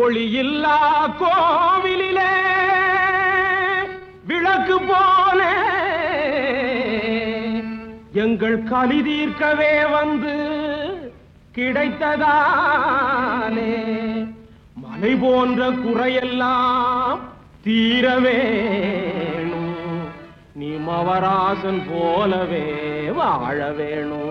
ஒளியில்லா கோவிலிலே விளக்கு போல எங்கள் கலி தீர்க்கவே வந்து கிடைத்ததாலே மலை போன்ற குறையெல்லாம் தீரவேணும் நீ மவராசன் போலவே வாழ வேணும்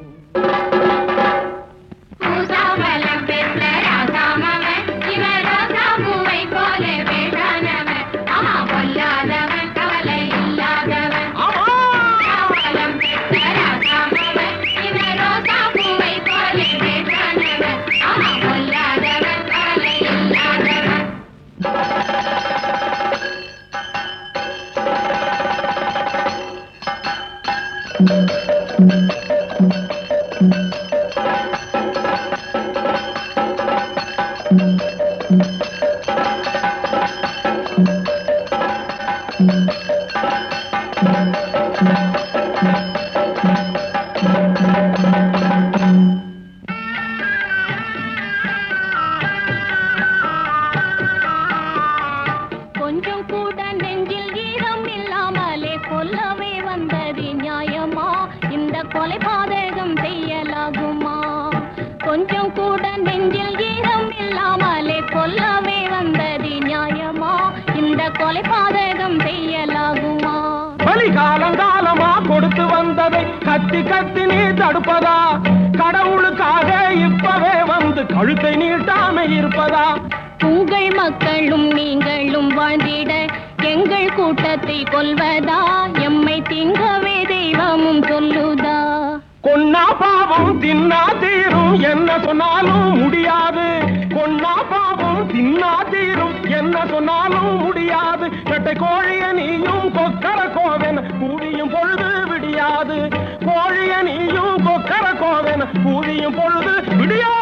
கொஞ்சம் கூட நெஞ்சில் ஈரம் இல்லாமலே கொல்லவே வந்தது நியாயமா இந்த கொலை பாதகம் செய்யலாகுமா கொஞ்சம் கூட நெஞ்சில் ஈரம் இல்லாமலே கொல்லவே வந்தது நியாயமா இந்த கொலை பாதகம் செய்யலாகுமா பலி காலங்காலமா கொடுத்து வந்ததை கத்தி கத்தி நீ தடுப்பதா கடவுளுக்காக இப்பவே வந்து கழுத்தை நீட்டாம இருப்பதா உங்கள் மக்களும் நீங்களும் வாழ்ந்திட எங்கள் கூட்டத்தை கொல்வதா எம்மை திங்கவே தெய்வமும் சொல்லுதா கொன்னா பாவம் தின்னா தீரும் என்ன சொன்னாலும் முடியாது கொன்னா பாவம் தின்னா தீரும் என்ன சொன்னாலும் முடியாது கட்டை கோழிய நீயும் கொக்கர கோவென கூடியும் பொழுது விடியாது கோழிய நீயும் கொக்கர கோவென கூடியும் பொழுது விடியாது